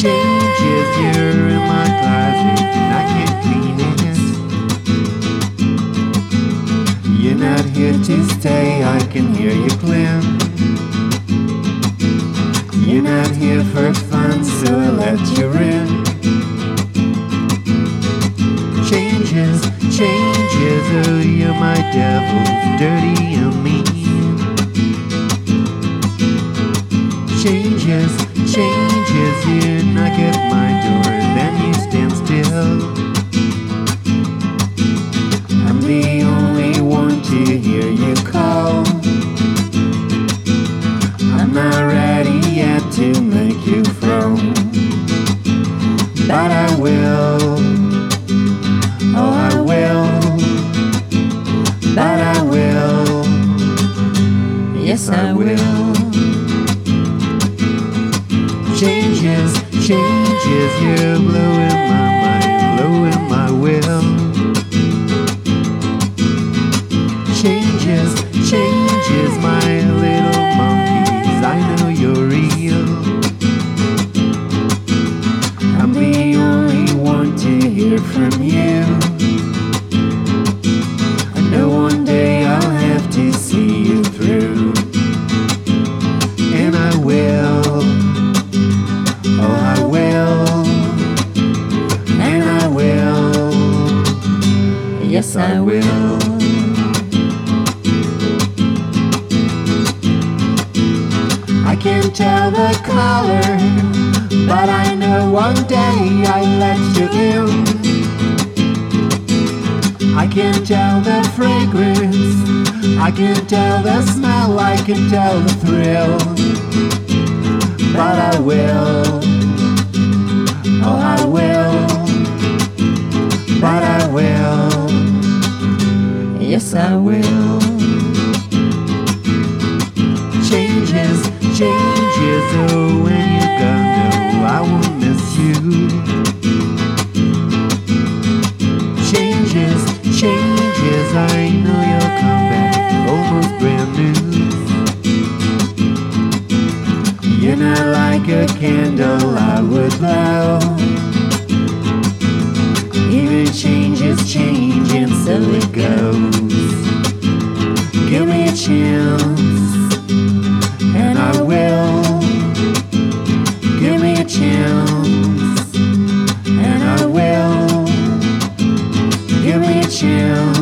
changes. You're in my closet and I can't clean it. You're not here to stay, I can hear you clear. You're not here for fun, so I let you in. Changes, changes, oh you're my devil, dirty and mean. Changes, changes, you knock at my door and then you stand still. I'm the only one to hear you call. I'm not ready yet to make you from, but I will. Oh, I will, but I will. Yes, I will. Changes, changes, you're blowing my mind, blowing my will. Changes, changes, my little monkeys, I know you're real. I'm the only one to hear from you. I know one day I'll have to see you through, and I will. Oh, I will, and I will. Yes, I will. I can't tell the color, but I know one day I let you in. I can't tell the fragrance, I can't tell the smell, I can tell the thrill, but I will. Oh, I will, but I will. Yes, I will. Changes, changes, oh, when you're gone, no, I won't miss you. Changes, changes, I know you'll come back, almost brand new. You're not like a candle I would blow. Even change is change, and so it goes. Give me a chance, and I will. Give me a chance, and I will. Give me a chance.